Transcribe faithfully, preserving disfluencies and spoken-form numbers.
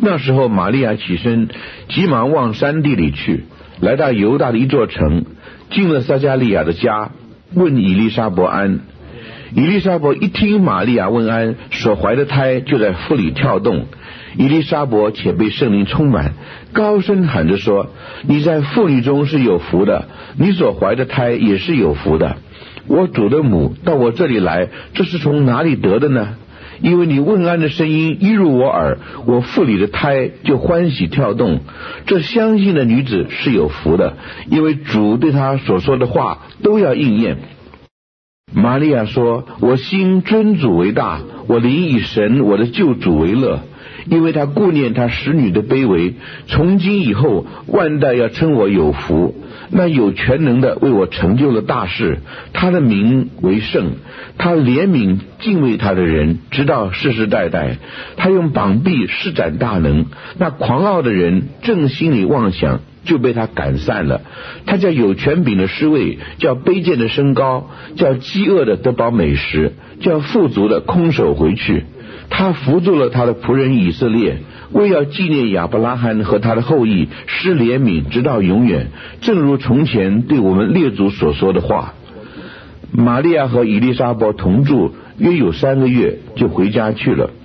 那时候玛利亚起身，急忙往山地里去，来到犹大的一座城，进了撒迦利亚的家，问以利沙伯安。以利沙伯一听玛利亚问安，所怀的胎就在腹里跳动。以利沙伯且被圣灵充满，高声喊着说：你在妇女中是有福的，你所怀的胎也是有福的。我主的母到我这里来，这是从哪里得的呢？因为你问安的声音一入我耳，我腹里的胎就欢喜跳动。这相信的女子是有福的，因为主对她所说的话都要应验。玛利亚说：我心尊主为大，我灵以神我的救主为乐，因为他顾念他使女的卑微。从今以后，万代要称我有福。那有全能的为我成就了大事，他的名为圣，他怜悯敬畏他的人，直到世世代代。他用膀臂施展大能，那狂傲的人正心里妄想，就被他赶散了。他叫有权柄的失位，叫卑贱的升高，叫饥饿的得饱美食，叫富足的空手回去。他扶助了他的仆人以色列，为要纪念亚伯拉罕和他的后裔，施怜悯直到永远，正如从前对我们列祖所说的话。玛利亚和以利沙伯同住约有三个月，就回家去了。